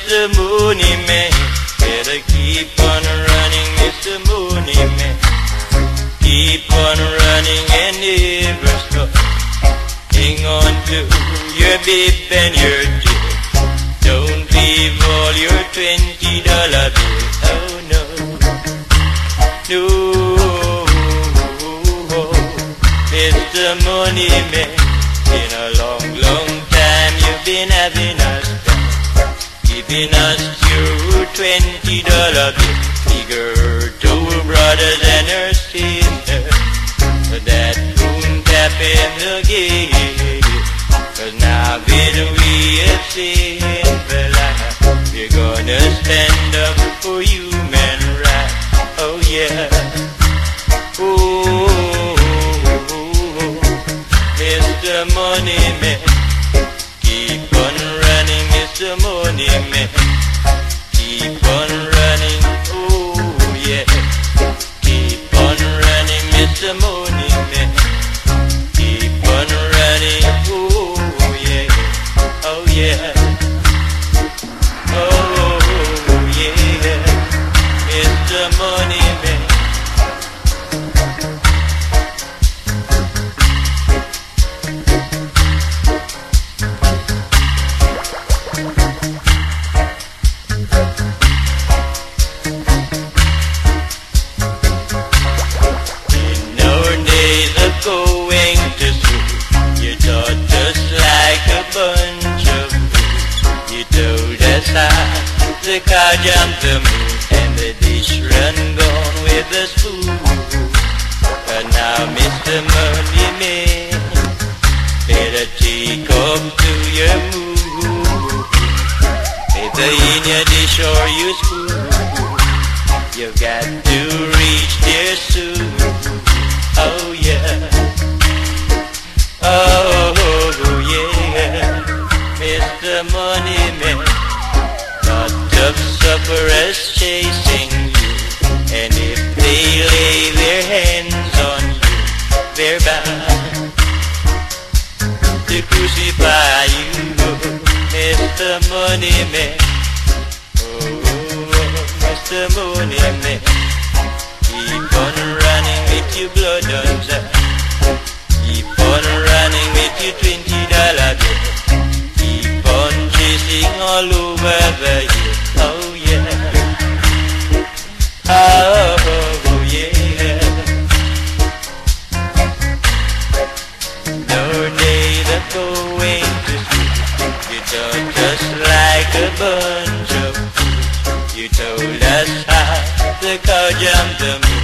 Mr. Money Man. Better keep on running, Mr. Money Man. Keep on running and never stop. Hang on to your bib and your tip. Don't leave all your $20 bills. Oh no, no, Mr. Money Man. In a long, long time you've been having us down, giving us your $20 bill. Figure two brothers and her sister that couldn't tap in the gate. 'Cause now that we have seen the light, we're gonna stand up for human rights. Oh yeah. Oh, Mr. Money Man. Keep on running, Mr. Money Man. Keep on running, oh yeah. Keep on running, Mr. Money Man. Keep on running, oh yeah. Oh yeah. Oh yeah. Mr. Money Man. Going to school, you taught us like a bunch of fools. You told us how the car jumped the moon and the dish run gone with the spoon. But now, Mr. Money Man, better take up to your move. Either in your dish or your spoon, you've got to reach there soon. Oh yeah. Oh yeah, Mr. Money Man. Lot of sufferers chasing you, and if they lay their hands on you, they're bound to crucify you, Mr. Money Man. Oh, Mr. Money Man. Keep on running with your blood on top. Keep on running with your $20 bill. Keep on chasing all over the year. Oh yeah. Oh yeah. No days of going to school. You taught us like a bunch of fools. You told us how the car jumped the moon